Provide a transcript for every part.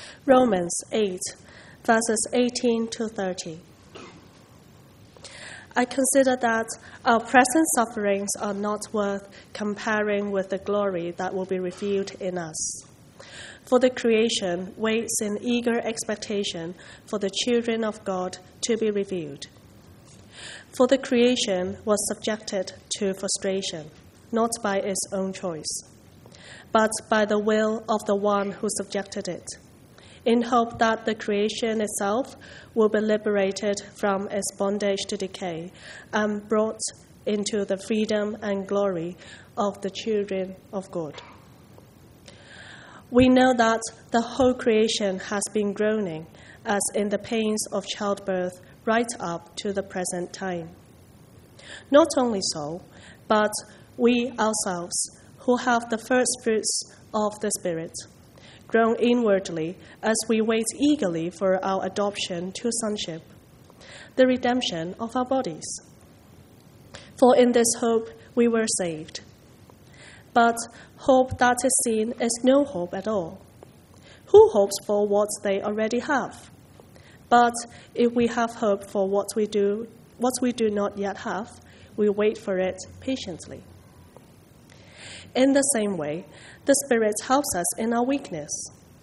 Romans 8, verses 18 to 30. I consider that our present sufferings are not worth comparing with the glory that will be revealed in us. For the creation waits in eager expectation for the children of God to be revealed. For the creation was subjected to frustration, not by its own choice, but by the will of the one who subjected it, in hope that the creation itself will be liberated from its bondage to decay and brought into the freedom and glory of the children of God. We know that the whole creation has been groaning as in the pains of childbirth right up to the present time. Not only so, but we ourselves, who have the first fruits of the Spirit, groan inwardly as we wait eagerly for our adoption to sonship, the redemption of our bodies. For in this hope we were saved. But hope that is seen is no hope at all. Who hopes for what they already have? But if we have hope for what we do not yet have, we wait for it patiently. In the same way, the Spirit helps us in our weakness.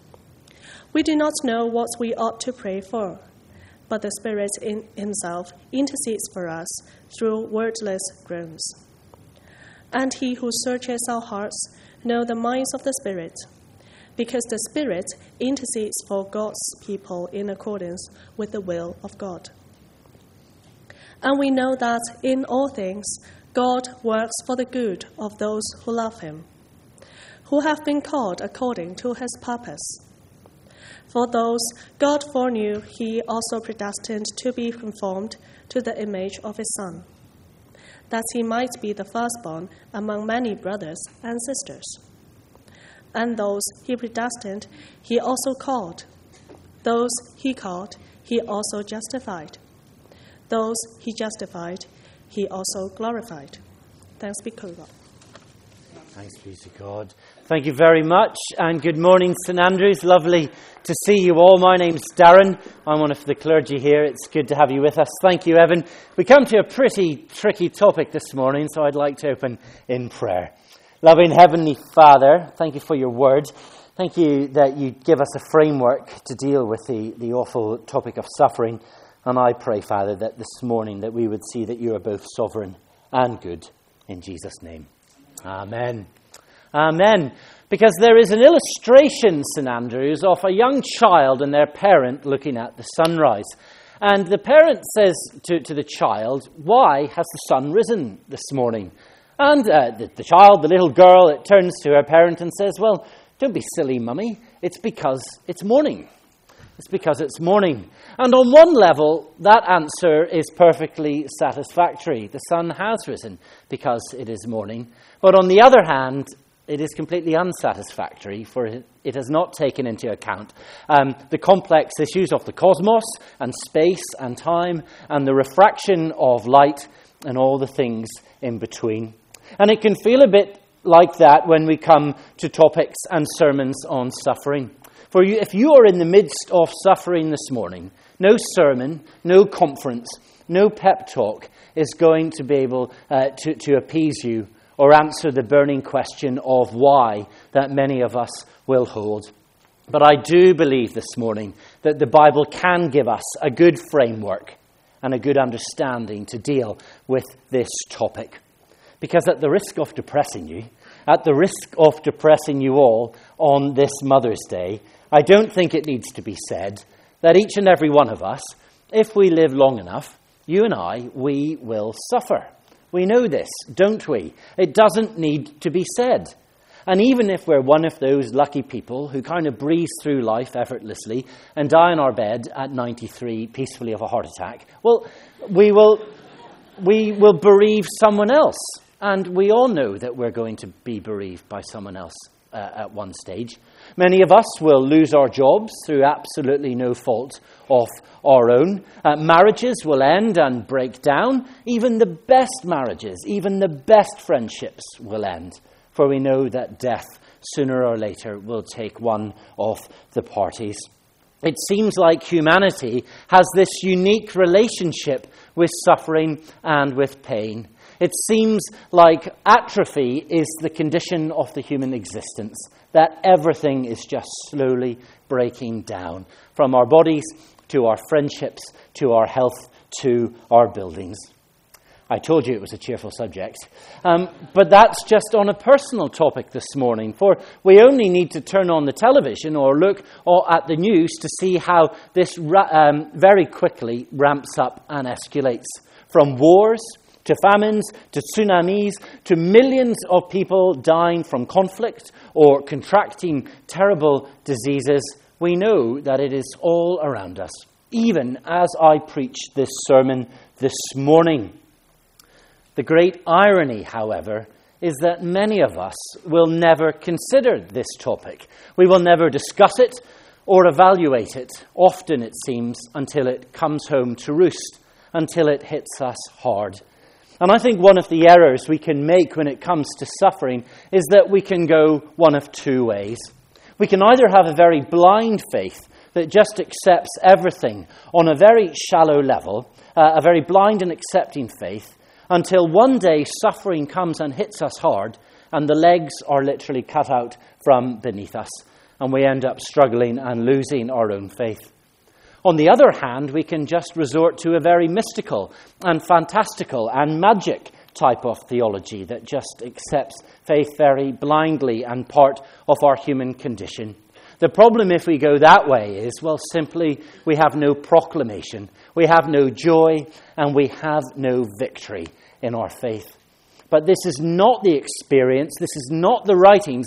We do not know what we ought to pray for, but the Spirit in Himself intercedes for us through wordless groans. And He who searches our hearts knows the minds of the Spirit, because the Spirit intercedes for God's people in accordance with the will of God. And we know that in all things God works for the good of those who love Him, who have been called according to His purpose. For those God foreknew, He also predestined to be conformed to the image of His Son, that He might be the firstborn among many brothers and sisters. And those He predestined, He also called. Those He called, He also justified. Those He justified, He also glorified. Thanks be to God. Thanks be to God. Thank you very much, and good morning, St Andrews. Lovely to see you all. My name's Darren. I'm one of the clergy here. It's good to have you with us. Thank you, Evan. We come to a pretty tricky topic this morning, so I'd like to open in prayer. Loving Heavenly Father, thank you for your word. Thank you that you give us a framework to deal with the awful topic of suffering. And I pray, Father, that this morning that we would see that you are both sovereign and good. In Jesus' name. Amen. Amen. Because there is an illustration, St Andrews, of a young child and their parent looking at the sunrise. And the parent says to the child, "Why has the sun risen this morning?" And the child, the little girl, it turns to her parent and says, "Well, don't be silly, Mummy. It's because it's morning. It's because it's morning." And on one level, that answer is perfectly satisfactory. The sun has risen because it is morning. But on the other hand, it is completely unsatisfactory, for it has not taken into account the complex issues of the cosmos and space and time and the refraction of light and all the things in between. And it can feel a bit like that when we come to topics and sermons on suffering. For you, if you are in the midst of suffering this morning, no sermon, no conference, no pep talk is going to be able to appease you or answer the burning question of why that many of us will hold. But I do believe this morning that the Bible can give us a good framework and a good understanding to deal with this topic. Because at the risk of depressing you, at the risk of depressing you all on this Mother's Day, I don't think it needs to be said that each and every one of us, if we live long enough, you and I, we will suffer. We know this, don't we? It doesn't need to be said. And even if we're one of those lucky people who kind of breeze through life effortlessly and die in our bed at 93 peacefully of a heart attack, well, we will bereave someone else. And we all know that we're going to be bereaved by someone else at one stage. Many of us will lose our jobs through absolutely no fault of our own. Marriages will end and break down. Even the best marriages, even the best friendships will end. For we know that death, sooner or later, will take one of the parties. It seems like humanity has this unique relationship with suffering and with pain. It seems like atrophy is the condition of the human existence, that everything is just slowly breaking down, from our bodies to our friendships, to our health, to our buildings. I told you it was a cheerful subject. But that's just on a personal topic this morning, for we only need to turn on the television or look at the news to see how this very quickly ramps up and escalates. From wars to famines to tsunamis to millions of people dying from conflict or contracting terrible diseases, we know that it is all around us, even as I preach this sermon this morning. The great irony, however, is that many of us will never consider this topic. We will never discuss it or evaluate it, often it seems, until it comes home to roost, until it hits us hard. And I think one of the errors we can make when it comes to suffering is that we can go one of two ways. We can either have a very blind faith that just accepts everything on a very shallow level, a very blind and accepting faith, until one day suffering comes and hits us hard and the legs are literally cut out from beneath us and we end up struggling and losing our own faith. On the other hand, we can just resort to a very mystical and fantastical and magic type of theology that just accepts faith very blindly and part of our human condition. The problem if we go that way is, well, simply we have no proclamation, we have no joy, and we have no victory in our faith. But this is not the experience, this is not the writings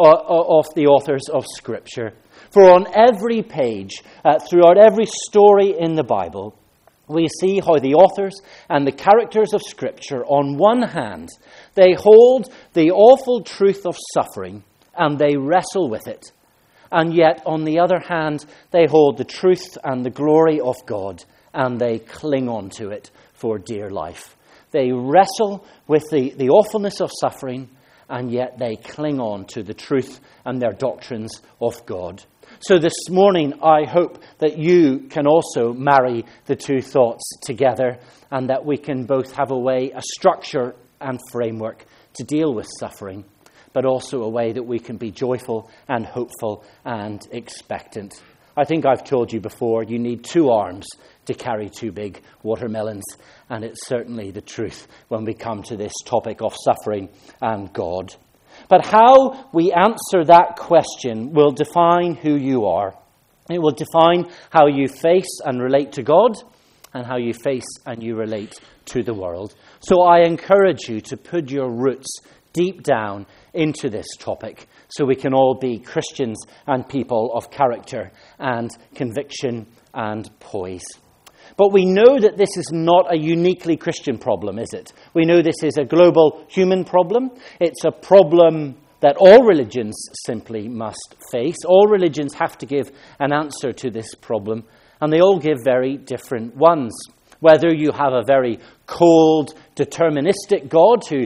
of the authors of Scripture. For on every page, throughout every story in the Bible, we see how the authors and the characters of Scripture, on one hand, they hold the awful truth of suffering and they wrestle with it. And yet, on the other hand, they hold the truth and the glory of God, and they cling on to it for dear life. They wrestle with the awfulness of suffering, and yet they cling on to the truth and their doctrines of God. So this morning, I hope that you can also marry the two thoughts together, and that we can both have a structure and framework to deal with suffering, but also a way that we can be joyful and hopeful and expectant. I think I've told you before, you need two arms to carry two big watermelons, and it's certainly the truth when we come to this topic of suffering and God. But how we answer that question will define who you are. It will define how you face and relate to God, and how you face and you relate to the world. So I encourage you to put your roots deep down into this topic so we can all be Christians and people of character and conviction and poise. But we know that this is not a uniquely Christian problem, is it? We know this is a global human problem. It's a problem that all religions simply must face. All religions have to give an answer to this problem, and they all give very different ones. Whether you have a very cold, deterministic God who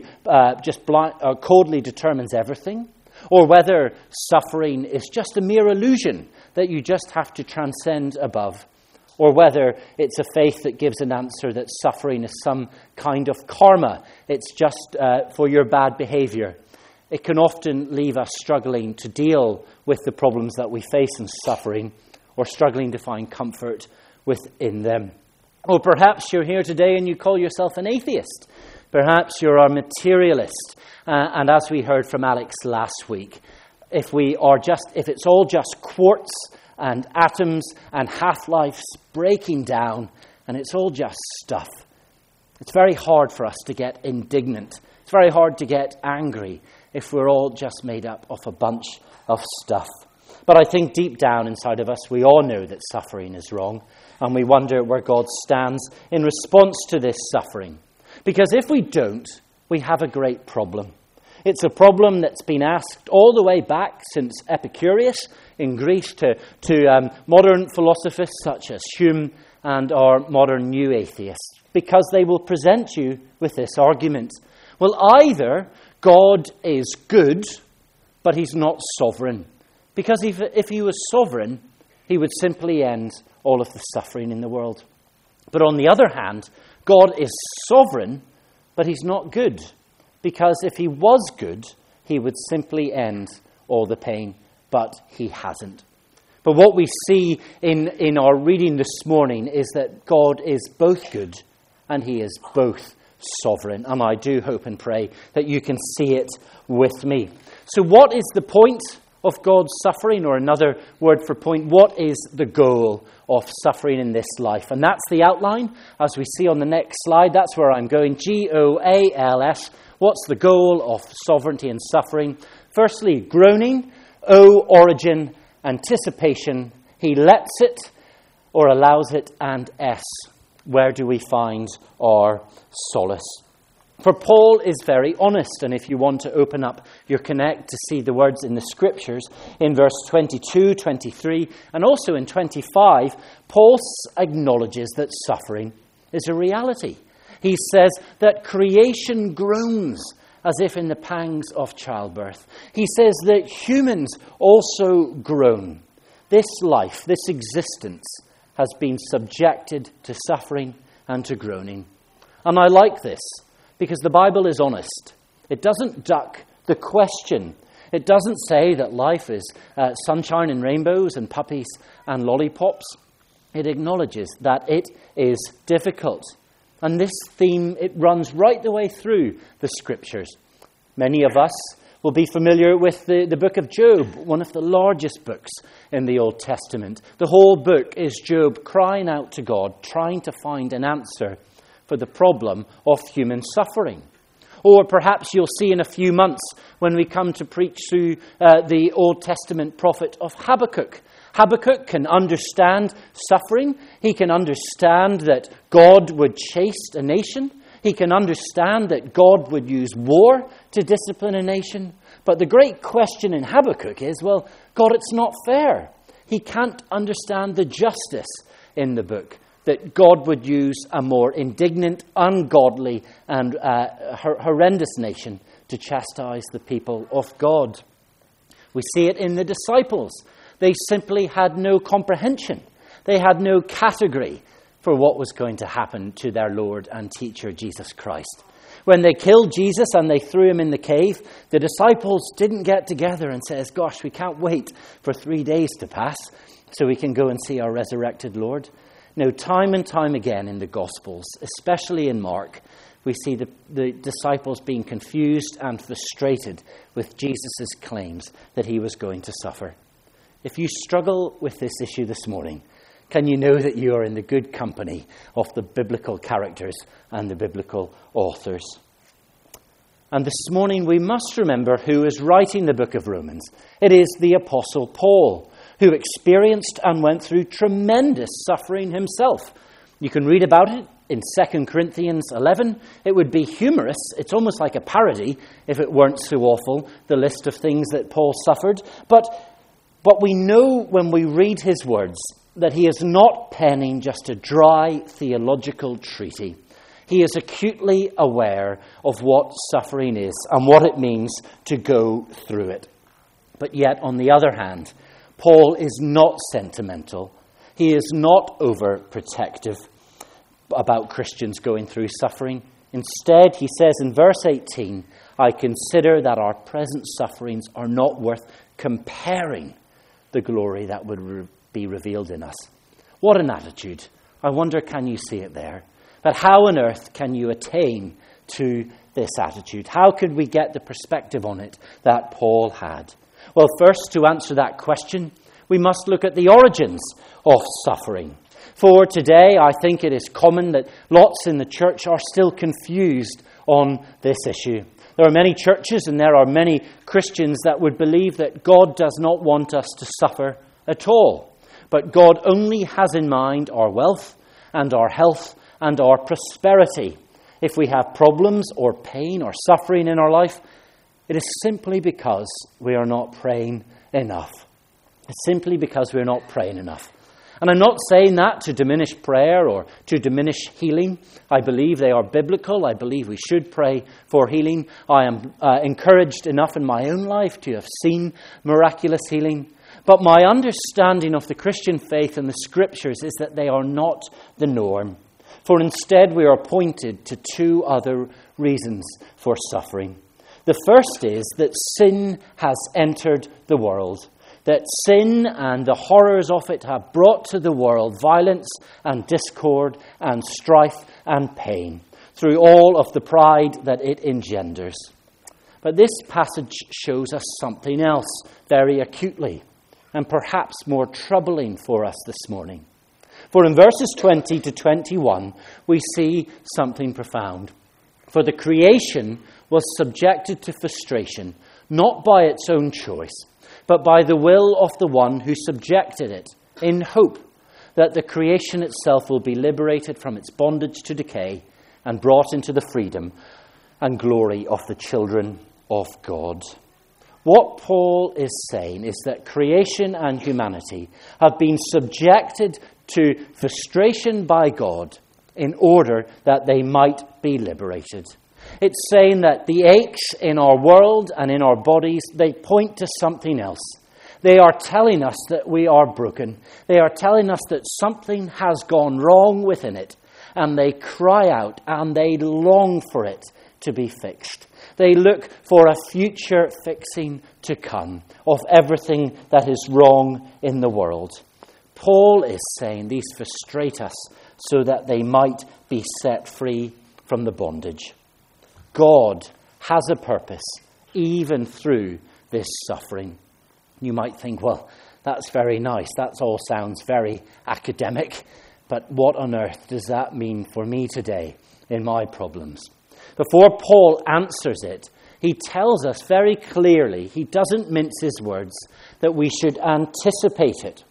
coldly determines everything, or whether suffering is just a mere illusion that you just have to transcend above, or whether it's a faith that gives an answer that suffering is some kind of karma, it's just for your bad behavior. It can often leave us struggling to deal with the problems that we face in suffering, or struggling to find comfort within them. Or perhaps you're here today and you call yourself an atheist. Perhaps you're a materialist. And as we heard from Alex last week, if it's all just quartz and atoms and half-lives breaking down and it's all just stuff, it's very hard for us to get indignant. It's very hard to get angry if we're all just made up of a bunch of stuff. But I think deep down inside of us, we all know that suffering is wrong. And we wonder where God stands in response to this suffering. Because if we don't, we have a great problem. It's a problem that's been asked all the way back since Epicurus in Greece to modern philosophers such as Hume and our modern new atheists. Because they will present you with this argument. Well, either God is good, but he's not sovereign. Because if he was sovereign, He would simply end all of the suffering in the world. But on the other hand, God is sovereign, but he's not good. Because if he was good, he would simply end all the pain, but he hasn't. But what we see in our reading this morning is that God is both good and he is both sovereign. And I do hope and pray that you can see it with me. So what is the point of God's suffering? Or another word for point, what is the goal of suffering in this life? And that's the outline, as we see on the next slide. That's where I'm going. GOALS. What's the goal of sovereignty and suffering? Firstly, groaning. O, origin, anticipation. He lets it or allows it. And S, where do we find our solace? For Paul is very honest, and if you want to open up your Connect to see the words in the Scriptures, in verse 22, 23, and also in 25, Paul acknowledges that suffering is a reality. He says that creation groans as if in the pangs of childbirth. He says that humans also groan. This life, this existence, has been subjected to suffering and to groaning. And I like this, because the Bible is honest. It doesn't duck the question. It doesn't say that life is sunshine and rainbows and puppies and lollipops. It acknowledges that it is difficult. And this theme, it runs right the way through the Scriptures. Many of us will be familiar with the book of Job, one of the largest books in the Old Testament. The whole book is Job crying out to God, trying to find an answer for the problem of human suffering. Or perhaps you'll see in a few months when we come to preach through the Old Testament prophet of Habakkuk. Habakkuk can understand suffering. He can understand that God would chaste a nation. He can understand that God would use war to discipline a nation. But the great question in Habakkuk is, well, God, it's not fair. He can't understand the justice in the book, that God would use a more indignant, ungodly, and horrendous nation to chastise the people of God. We see it in the disciples. They simply had no comprehension. They had no category for what was going to happen to their Lord and teacher, Jesus Christ. When they killed Jesus and they threw him in the cave, the disciples didn't get together and says, gosh, we can't wait for 3 days to pass so we can go and see our resurrected Lord. No, time and time again in the Gospels, especially in Mark, we see the disciples being confused and frustrated with Jesus' claims that he was going to suffer. If you struggle with this issue this morning, can you know that you are in the good company of the biblical characters and the biblical authors? And this morning we must remember who is writing the book of Romans. It is the Apostle Paul, who experienced and went through tremendous suffering himself. You can read about it in 2 Corinthians 11. It would be humorous. It's almost like a parody if it weren't so awful, the list of things that Paul suffered. But we know when we read his words that he is not penning just a dry theological treatise. He is acutely aware of what suffering is and what it means to go through it. But yet, on the other hand, Paul is not sentimental. He is not overprotective about Christians going through suffering. Instead, he says in verse 18, I consider that our present sufferings are not worth comparing the glory that would be revealed in us. What an attitude. I wonder, can you see it there? But how on earth can you attain to this attitude? How could we get the perspective on it that Paul had? Well, first, to answer that question, we must look at the origins of suffering. For today, I think it is common that lots in the church are still confused on this issue. There are many churches and there are many Christians that would believe that God does not want us to suffer at all. But God only has in mind our wealth and our health and our prosperity. If we have problems or pain or suffering in our life, it is simply because we are not praying enough. It's simply because we're not praying enough. And I'm not saying that to diminish prayer or to diminish healing. I believe they are biblical. I believe we should pray for healing. I am encouraged enough in my own life to have seen miraculous healing. But my understanding of the Christian faith and the Scriptures is that they are not the norm. For instead we are pointed to two other reasons for suffering. The first is that sin has entered the world. That sin and the horrors of it have brought to the world violence and discord and strife and pain through all of the pride that it engenders. But this passage shows us something else very acutely and perhaps more troubling for us this morning. For in verses 20 to 21, we see something profound. For the creation was subjected to frustration, not by its own choice, but by the will of the one who subjected it, in hope that the creation itself will be liberated from its bondage to decay and brought into the freedom and glory of the children of God. What Paul is saying is that creation and humanity have been subjected to frustration by God in order that they might be liberated. It's saying that the aches in our world and in our bodies, they point to something else. They are telling us that we are broken. They are telling us that something has gone wrong within it. And they cry out and they long for it to be fixed. They look for a future fixing to come of everything that is wrong in the world. Paul is saying these frustrate us so that they might be set free from the bondage. God has a purpose even through this suffering. You might think, well, that's very nice. That all sounds very academic. But what on earth does that mean for me today in my problems? Before Paul answers it, he tells us very clearly, he doesn't mince his words, that we should anticipate it.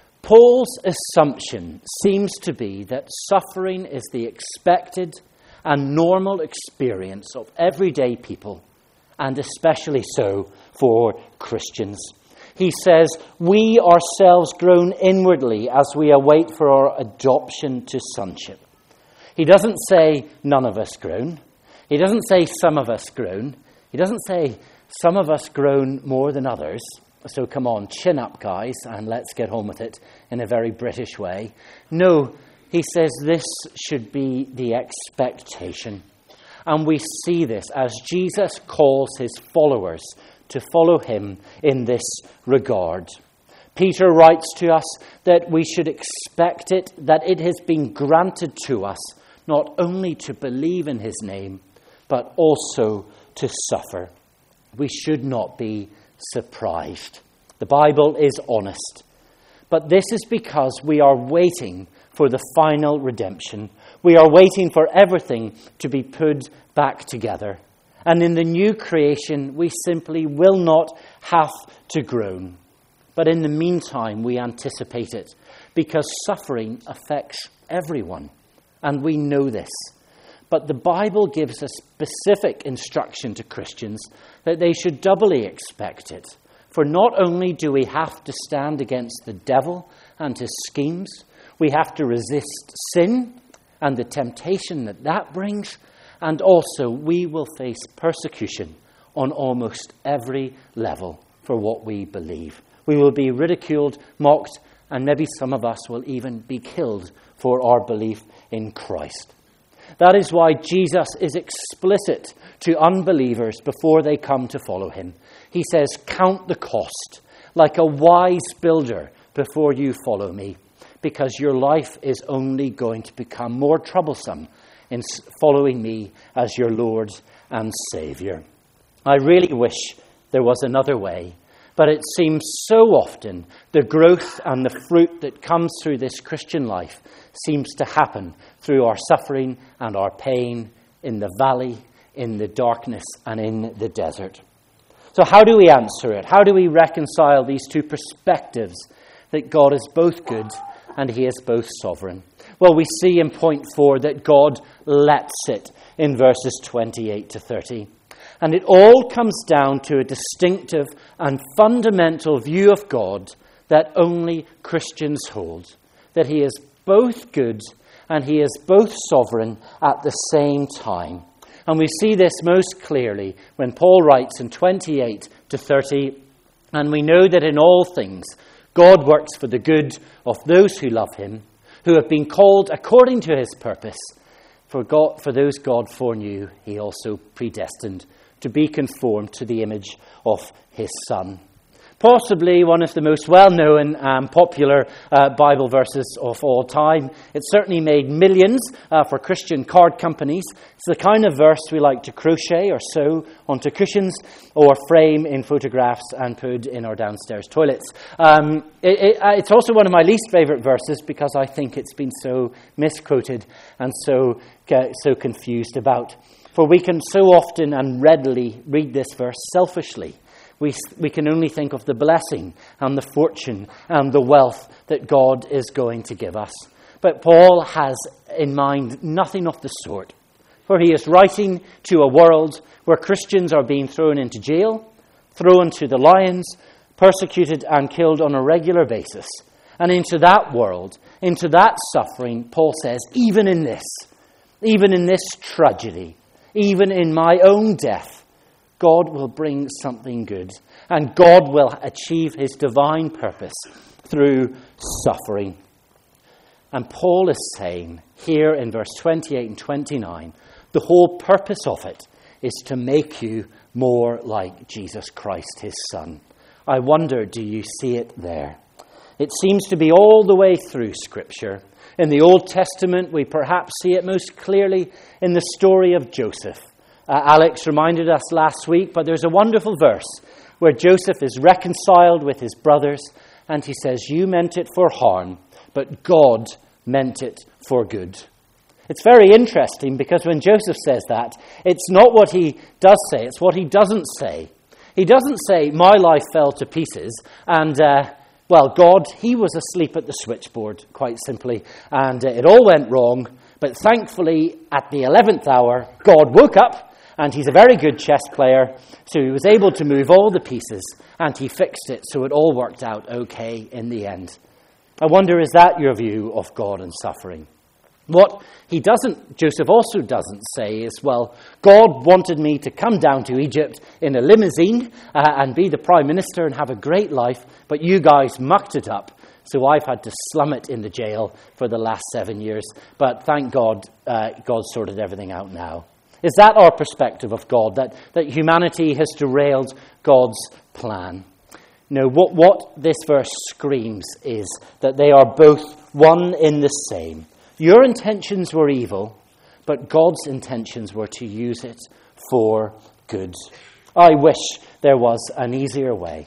Paul's assumption seems to be that suffering is the expected and normal experience of everyday people, and especially so for Christians. He says, we ourselves groan inwardly as we await for our adoption to sonship. He doesn't say none of us groan. He doesn't say some of us groan. He doesn't say some of us groan more than others. So come on, chin up, guys, and let's get on with it in a very British way. No, he says this should be the expectation. And we see this as Jesus calls his followers to follow him in this regard. Peter writes to us that we should expect it, that it has been granted to us not only to believe in his name, but also to suffer. We should not be surprised. The Bible is honest. But this is because we are waiting for the final redemption. We are waiting for everything to be put back together. And in the new creation, we simply will not have to groan. But in the meantime, we anticipate it because suffering affects everyone. And we know this. But the Bible gives a specific instruction to Christians that they should doubly expect it. For not only do we have to stand against the devil and his schemes, we have to resist sin and the temptation that that brings, and also we will face persecution on almost every level for what we believe. We will be ridiculed, mocked, and maybe some of us will even be killed for our belief in Christ. That is why Jesus is explicit to unbelievers before they come to follow him. He says, count the cost like a wise builder before you follow me, because your life is only going to become more troublesome in following me as your Lord and Savior. I really wish there was another way, but it seems so often the growth and the fruit that comes through this Christian life seems to happen through our suffering and our pain in the valley, in the darkness, and in the desert. So how do we answer it? How do we reconcile these two perspectives that God is both good and he is both sovereign? Well, we see in point 4 that God lets it in verses 28 to 30. And it all comes down to a distinctive and fundamental view of God that only Christians hold. That he is both good and he is both sovereign at the same time. And we see this most clearly when Paul writes in 28 to 30, And we know that in all things, God works for the good of those who love him, who have been called according to his purpose. For those God foreknew, he also predestined to be conformed to the image of his Son. Possibly one of the most well-known and popular Bible verses of all time. It certainly made millions for Christian card companies. It's the kind of verse we like to crochet or sew onto cushions or frame in photographs and put in our downstairs toilets. It's also one of my least favourite verses because I think it's been so misquoted and so confused about. For we can so often and readily read this verse selfishly. We can only think of the blessing and the fortune and the wealth that God is going to give us. But Paul has in mind nothing of the sort. For he is writing to a world where Christians are being thrown into jail, thrown to the lions, persecuted and killed on a regular basis. And into that world, into that suffering, Paul says, even in this tragedy, even in my own death, God will bring something good, and God will achieve his divine purpose through suffering. And Paul is saying here in verse 28 and 29, the whole purpose of it is to make you more like Jesus Christ, his Son. I wonder, do you see it there? It seems to be all the way through Scripture. In the Old Testament, we perhaps see it most clearly in the story of Joseph. Alex reminded us last week, but there's a wonderful verse where Joseph is reconciled with his brothers, and he says, you meant it for harm, but God meant it for good. It's very interesting because when Joseph says that, it's not what he does say, it's what he doesn't say. He doesn't say, my life fell to pieces, and, God, he was asleep at the switchboard, quite simply, and it all went wrong, but thankfully, at the 11th hour, God woke up, and he's a very good chess player, so he was able to move all the pieces, and he fixed it, so it all worked out okay in the end. I wonder, is that your view of God and suffering? What Joseph also doesn't say is, God wanted me to come down to Egypt in a limousine and be the prime minister and have a great life, but you guys mucked it up, so I've had to slum it in the jail for the last 7 years. But thank God, God sorted everything out now. Is that our perspective of God, that humanity has derailed God's plan? No, what this verse screams is that they are both one in the same. Your intentions were evil, but God's intentions were to use it for good. I wish there was an easier way.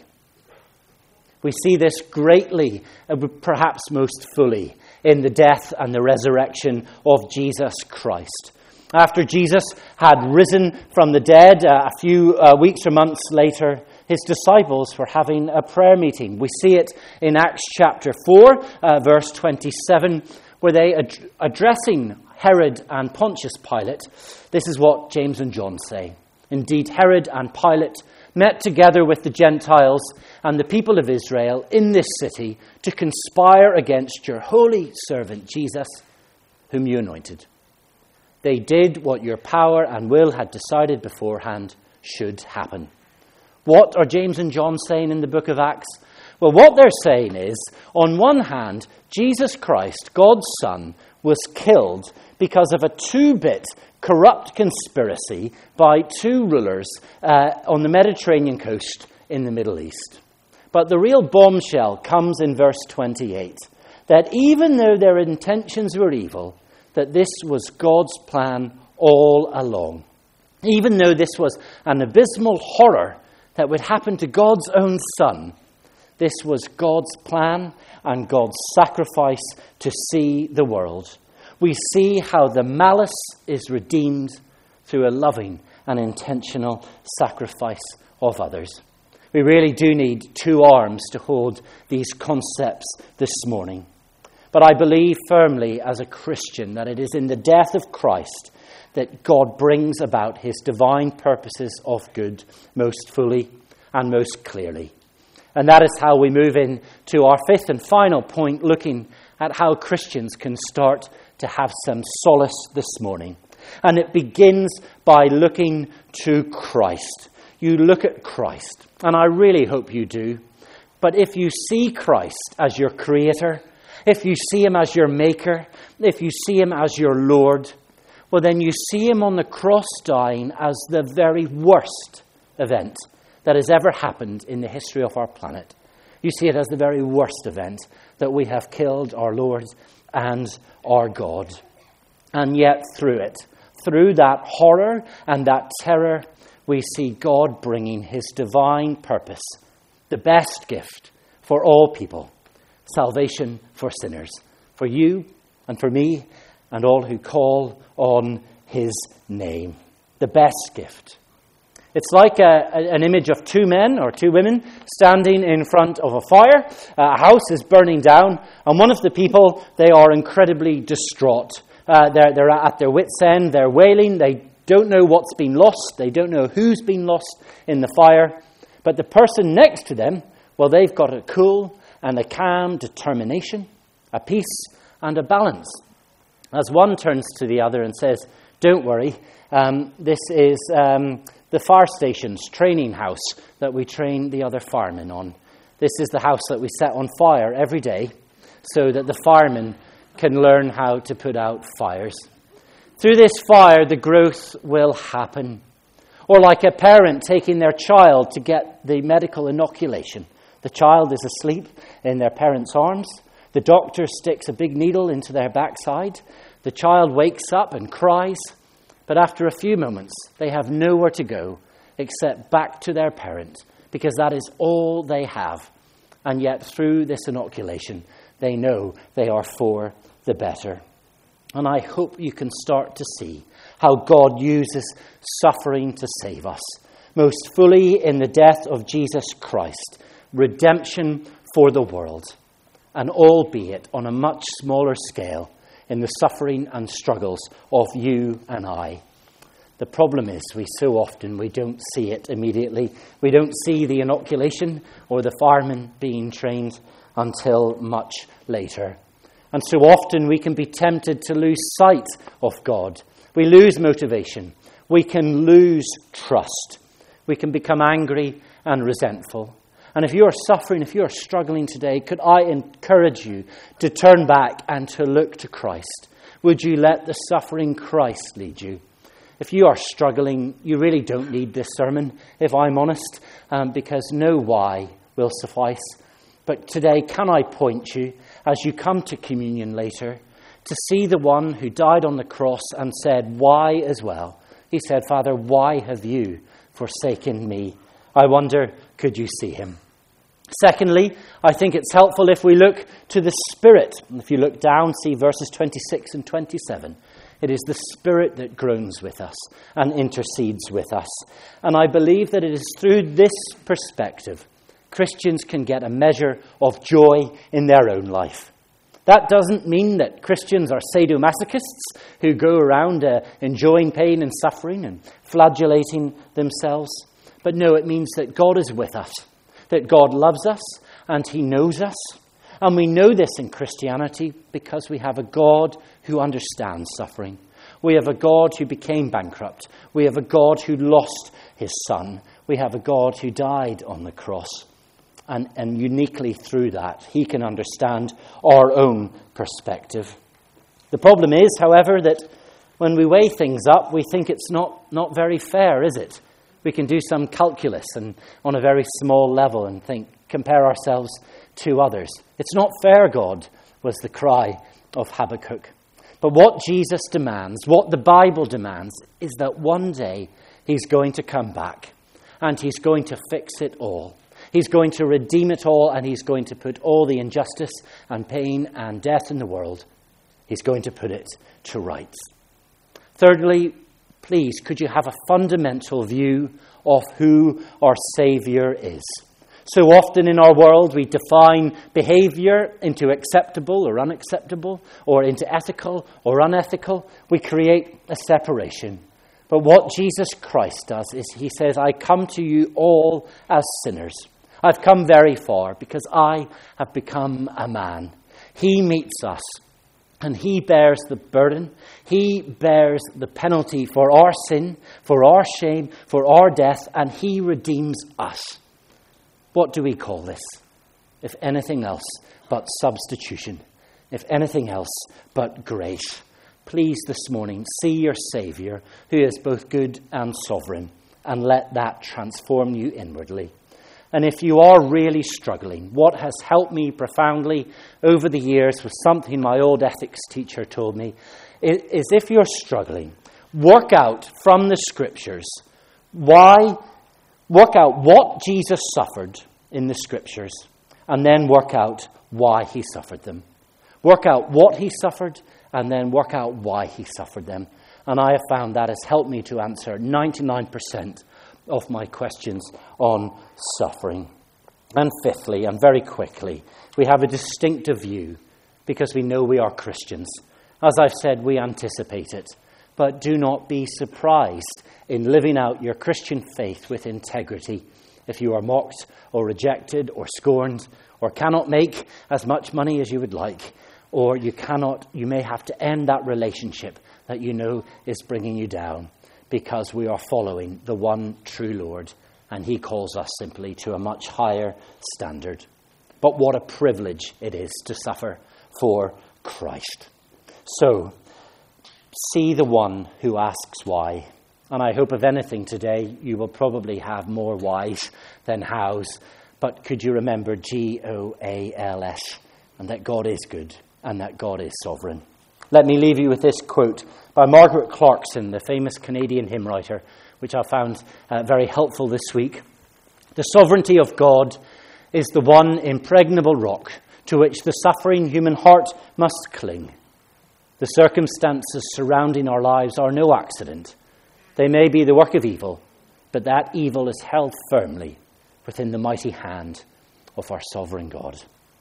We see this greatly, perhaps most fully, in the death and the resurrection of Jesus Christ. After Jesus had risen from the dead, a few weeks or months later, his disciples were having a prayer meeting. We see it in Acts chapter 4, verse 27, where they addressing Herod and Pontius Pilate. This is what James and John say. Indeed, Herod and Pilate met together with the Gentiles and the people of Israel in this city to conspire against your holy servant Jesus, whom you anointed. They did what your power and will had decided beforehand should happen. What are James and John saying in the book of Acts? Well, what they're saying is, on one hand, Jesus Christ, God's Son, was killed because of a two-bit corrupt conspiracy by two rulers on the Mediterranean coast in the Middle East. But the real bombshell comes in verse 28, that even though their intentions were evil, that this was God's plan all along. Even though this was an abysmal horror that would happen to God's own Son, this was God's plan and God's sacrifice to see the world. We see how the malice is redeemed through a loving and intentional sacrifice of others. We really do need two arms to hold these concepts this morning. But I believe firmly as a Christian that it is in the death of Christ that God brings about his divine purposes of good most fully and most clearly. And that is how we move into our fifth and final point, looking at how Christians can start to have some solace this morning. And it begins by looking to Christ. you look at Christ, and I really hope you do, but if you see Christ as your creator, if you see him as your maker, if you see him as your Lord, well, then you see him on the cross dying as the very worst event that has ever happened in the history of our planet. You see it as the very worst event that we have killed our Lord and our God. And yet through it, through that horror and that terror, we see God bringing his divine purpose, the best gift for all people, salvation for sinners, for you and for me and all who call on his name. The best gift. It's like an image of two men or two women standing in front of a fire. A house is burning down, and one of the people, they are incredibly distraught. They're at their wits' end. They're wailing. They don't know what's been lost. They don't know who's been lost in the fire. But the person next to them, well, they've got a cool and a calm determination, a peace and a balance. As one turns to the other and says, "Don't worry, this is the fire station's training house that we train the other firemen on. This is the house that we set on fire every day so that the firemen can learn how to put out fires. Through this fire, the growth will happen." Or like a parent taking their child to get the medical inoculation. The child is asleep in their parent's arms. The doctor sticks a big needle into their backside. The child wakes up and cries. But after a few moments, they have nowhere to go except back to their parent, because that is all they have. And yet through this inoculation, they know they are for the better. And I hope you can start to see how God uses suffering to save us, most fully in the death of Jesus Christ, redemption for the world, and albeit on a much smaller scale in the suffering and struggles of you and I. The problem is we don't see it immediately. We don't see the inoculation or the firemen being trained until much later. And so often we can be tempted to lose sight of God. We lose motivation. We can lose trust. We can become angry and resentful. And if you are suffering, if you are struggling today, could I encourage you to turn back and to look to Christ? Would you let the suffering Christ lead you? If you are struggling, you really don't need this sermon, if I'm honest, because no why will suffice. But today, can I point you, as you come to communion later, to see the one who died on the cross and said, "Why?" as well. He said, "Father, why have you forsaken me?" I wonder, could you see him? Secondly, I think it's helpful if we look to the Spirit. If you look down, see verses 26 and 27. It is the Spirit that groans with us and intercedes with us. And I believe that it is through this perspective Christians can get a measure of joy in their own life. That doesn't mean that Christians are sadomasochists who go around enjoying pain and suffering and flagellating themselves. But no, it means that God is with us, that God loves us and he knows us. And we know this in Christianity because we have a God who understands suffering. We have a God who became bankrupt. We have a God who lost his son. We have a God who died on the cross. And uniquely through that, he can understand our own perspective. The problem is, however, that when we weigh things up, we think it's not very fair, is it? We can do some calculus and on a very small level and compare ourselves to others. It's not fair, God, was the cry of Habakkuk. But what Jesus demands, what the Bible demands, is that one day he's going to come back and he's going to fix it all. He's going to redeem it all, and he's going to put all the injustice and pain and death in the world, he's going to put it to rights. Thirdly, please, could you have a fundamental view of who our Saviour is? So often in our world, we define behaviour into acceptable or unacceptable, or into ethical or unethical. We create a separation. But what Jesus Christ does is he says, "I come to you all as sinners. I've come very far because I have become a man." He meets us And he bears the burden. He bears the penalty for our sin, for our shame, for our death, and he redeems us. What do we call this? If anything else but substitution. If anything else but grace. Please this morning see your Saviour, who is both good and sovereign, and let that transform you inwardly. And if you are really struggling, what has helped me profoundly over the years was something my old ethics teacher told me, is if you're struggling, work out from the Scriptures work out what Jesus suffered in the Scriptures, and then work out why he suffered them. Work out what he suffered, and then work out why he suffered them. And I have found that has helped me to answer 99% of my questions on suffering. And fifthly, and very quickly, we have a distinctive view because we know we are Christians. As I've said, we anticipate it. But do not be surprised in living out your Christian faith with integrity if you are mocked or rejected or scorned or cannot make as much money as you would like, or you may have to end that relationship that you know is bringing you down, because we are following the one true Lord, and he calls us simply to a much higher standard. But what a privilege it is to suffer for Christ. So, see the one who asks why. And I hope, if anything, today you will probably have more whys than hows. But could you remember GOALS, and that God is good, and that God is sovereign. Let me leave you with this quote by Margaret Clarkson, the famous Canadian hymn writer, which I found very helpful this week. The sovereignty of God is the one impregnable rock to which the suffering human heart must cling. The circumstances surrounding our lives are no accident. They may be the work of evil, but that evil is held firmly within the mighty hand of our sovereign God.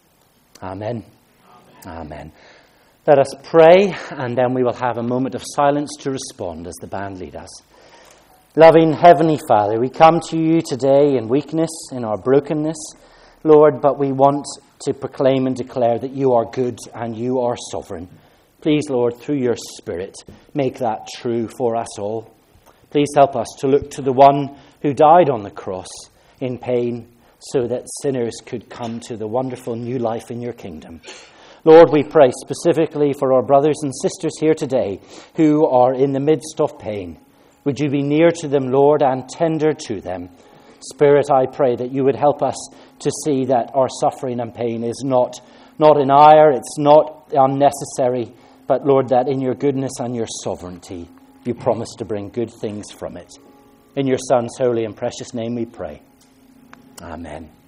Amen. Amen. Amen. Let us pray, and then we will have a moment of silence to respond as the band lead us. Loving Heavenly Father, we come to you today in weakness, in our brokenness, Lord, but we want to proclaim and declare that you are good and you are sovereign. Please, Lord, through your Spirit, make that true for us all. Please help us to look to the one who died on the cross in pain so that sinners could come to the wonderful new life in your kingdom. Lord, we pray specifically for our brothers and sisters here today who are in the midst of pain. Would you be near to them, Lord, and tender to them? Spirit, I pray that you would help us to see that our suffering and pain is not in ire, it's not unnecessary, but, Lord, that in your goodness and your sovereignty, you promise to bring good things from it. In your Son's holy and precious name we pray. Amen.